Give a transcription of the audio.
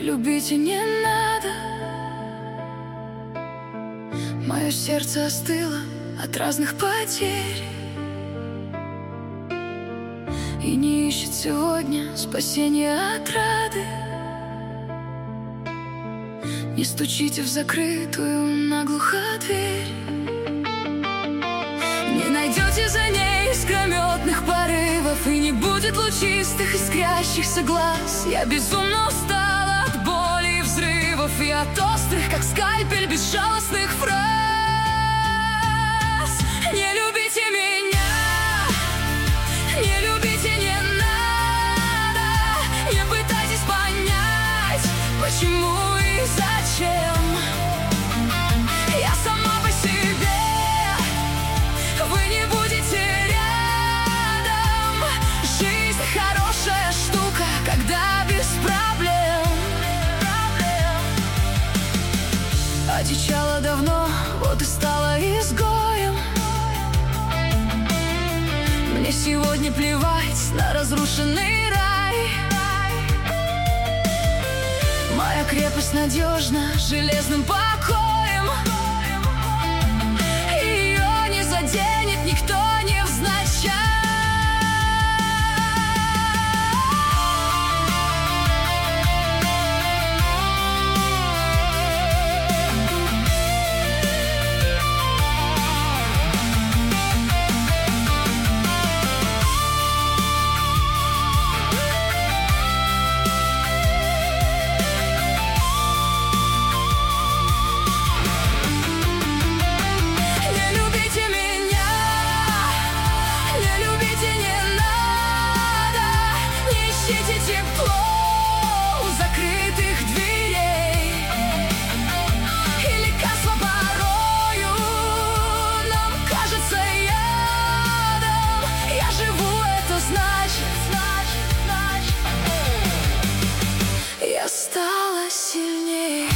любите не надо. Мое сердце остыло от разных потерь и не ищет сегодня спасения от рады. Не стучите в закрытую наглухо дверь. Не найдете за ней искрометных порывов, и не будет лучистых искрящихся глаз. Я безумно устала от боли и взрывов, и от острых, как скальпель, безжалостных фраз. Не любите меня, не любите, не надо. Не пытайтесь понять, почему и зачем. Я сама по себе, вы не будете рядом. Жизнь хорошая штука, когда без проблем. Одичала давно, вот и стала изгоем. Мне сегодня плевать на разрушенный рай. Моя крепость надежна железным покоем. Ее не заденет никто невзначай. Ищите тепло у закрытых дверей, и лекарство порою нам кажется ядом. Я живу, это значит, я стала сильней.